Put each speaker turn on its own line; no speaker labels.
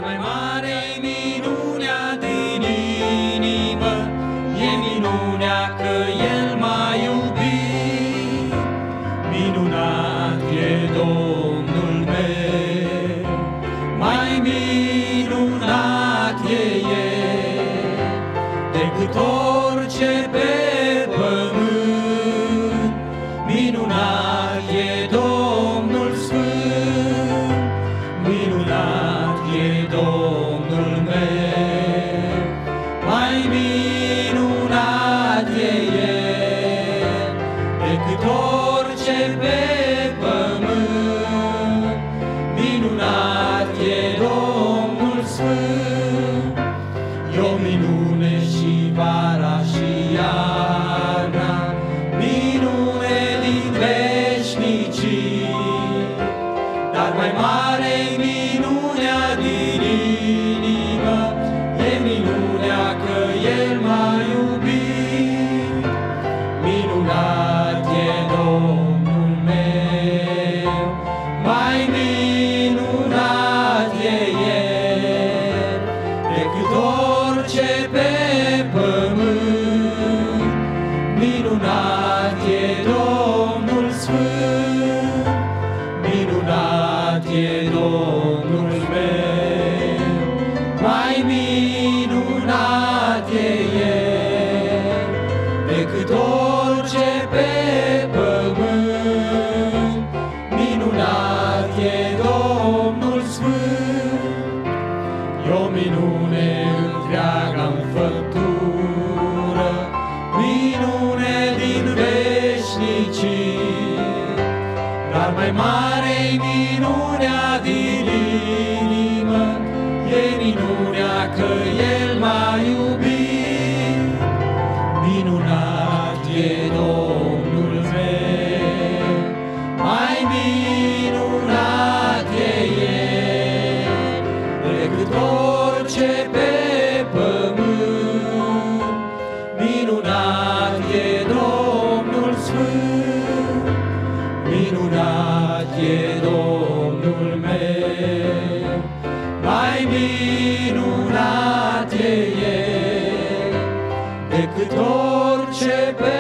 mai mare-i minunea din inimă, e minunea că El m-a iubit. Minunat e Domnul meu, mai minunat e El decât orice pe pământ. Minunat e Domnul Sfânt, minunat e Domnul meu, mai minunat e El decât orice pe pământ. Minunat e Domnul Sfânt, e o minune și vara și iarna, minune din veșnicii. Dar mai mare-i minunea din inimă, e minunea că El m-a iubit. Minunat e Domnul meu, mai minunat e El decât orice pe pământ. Minunat e Domnul Sfânt, minunat e Domnul meu, mai minunat e El decât orice pe pământ. Minunat e Domnul Sfânt, e o minune întreaga-n făptură, minune din veșnicii. Dar mai mare-i minunea din inimă, e minunea că El m-a iubit. Minunat e Domnul meu, mai minunat e El decât orice pe pământ. Minunat e Domnul Sfânt, minunat e Domnul meu, mai minunat e El decât orice pe